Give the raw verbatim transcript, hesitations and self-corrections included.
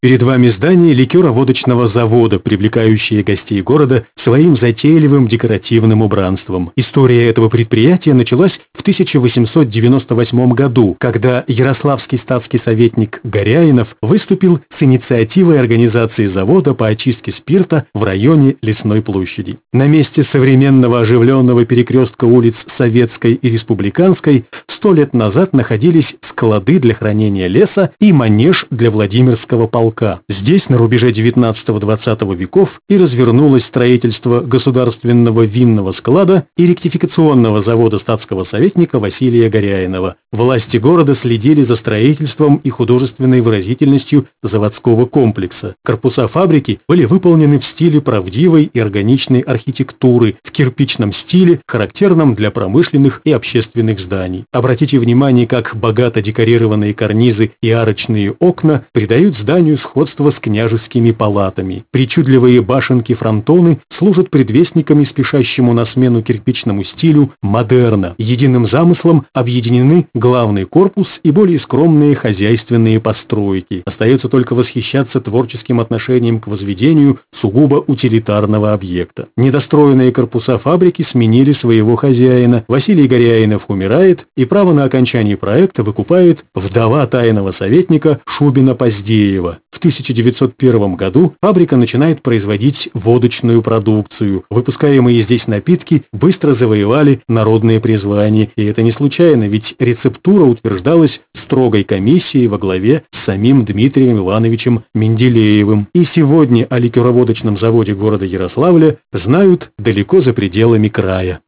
Перед вами здание ликероводочного завода, привлекающее гостей города своим затейливым декоративным убранством. История этого предприятия началась в тысяча восемьсот девяносто восьмом году, когда ярославский статский советник Горяинов выступил с инициативой организации завода по очистке спирта в районе Лесной площади. На месте современного оживленного перекрестка улиц Советской и Республиканской сто лет назад находились склады для хранения леса и манеж для Владимирского полка. Здесь на рубеже девятнадцатого-двадцатого веков и развернулось строительство государственного винного склада и ректификационного завода статского советника Василия Горяинова. Власти города следили за строительством и художественной выразительностью заводского комплекса. Корпуса фабрики были выполнены в стиле правдивой и органичной архитектуры, в кирпичном стиле, характерном для промышленных и общественных зданий. Обратите внимание, как богато декорированные карнизы и арочные окна придают зданию сходство с княжескими палатами. Причудливые башенки-фронтоны служат предвестниками спешащему на смену кирпичному стилю модерна. Единым замыслом объединены главный корпус и более скромные хозяйственные постройки. Остается только восхищаться творческим отношением к возведению сугубо утилитарного объекта. Недостроенные корпуса фабрики сменили своего хозяина. Василий Горяинов умирает, и право на окончание проекта выкупает вдова тайного советника Шубина-Поздеева. В тысяча девятьсот первом году фабрика начинает производить водочную продукцию. Выпускаемые здесь напитки быстро завоевали народные призвания. И это не случайно, ведь рецептура утверждалась строгой комиссией во главе с самим Дмитрием Ивановичем Менделеевым. И сегодня о ликероводочном заводе города Ярославля знают далеко за пределами края.